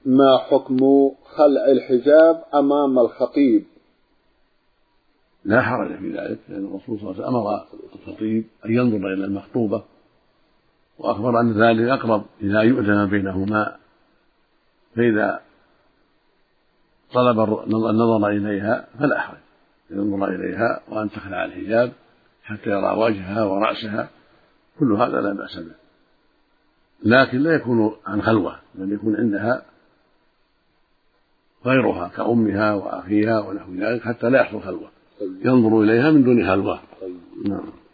ما حكم خلع الحجاب أمام الخطيب؟ لا حرج في ذلك، لأن الرسول صلى الله عليه وسلم أمر الخطيب أن ينظر إلى المخطوبة، وأخبر أن ذلك أقرب إذا يؤذن بينهما، فإذا طلب النظر إليها فلا حرج أن ينظر إليها وأن تخلع الحجاب حتى يرى وجهها ورأسها، كل هذا لا بأس به، لكن لا يكون عن خلوة، بل يكون عندها غيرها كأمها وأخيها ونحو ذلك حتى لا يحصل خلوة، ينظر إليها من دون خلوة. نعم.